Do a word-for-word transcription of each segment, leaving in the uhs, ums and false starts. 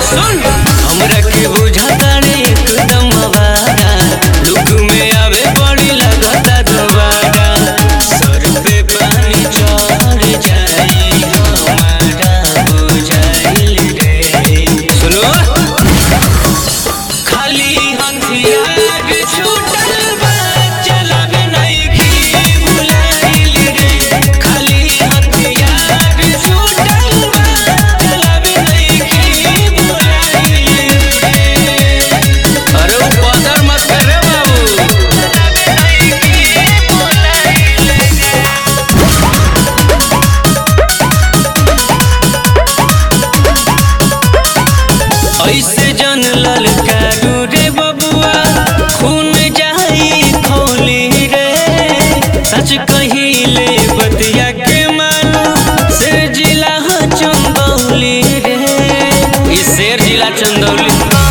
सुन हमरा के बुझाता रे एकदम आवारा लुक में आवे बड़ी लगता दोबारा सर पे पानी चढ़ जाई हमारा बुझाइल रे सुनो खाली हथियार छूटल बा चलावे नहीं की बुलाइल रे खाली हथियार छूटल बा चलावे नहीं की बुलाइल रे अरे बदर मत कर रे बाबू चलावे नहीं की बुलाइल रे ऐसे जन ललकारू रे बबुआ खून जाई खोली रे सच कहिले बतिया के मानो शेर जिला चंदौली रे ई शेर जिला चंदौली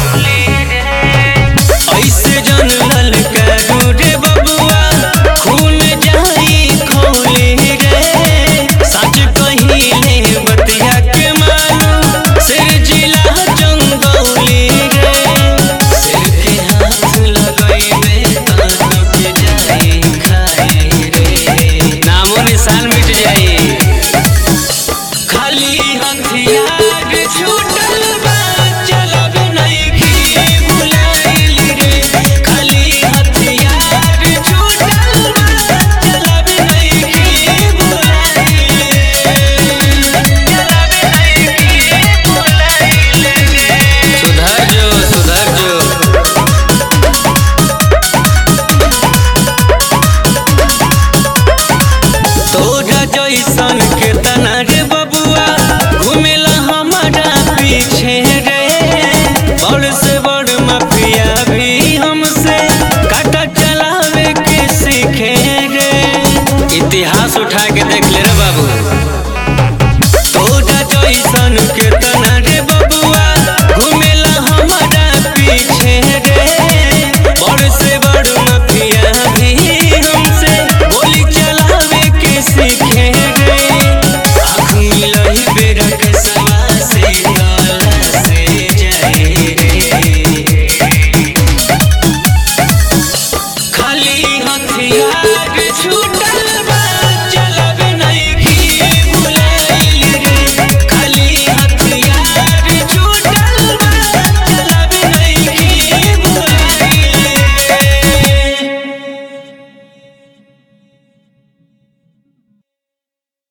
ऐसे जन ललकारू रे बबुआ खून जाई खोली रे सच कहिले बतिया के मानो शेर जिला चंदौली रे सिर के हाथ लगइबे त के जाई खाई रे नामो निशान मिट जाई खाली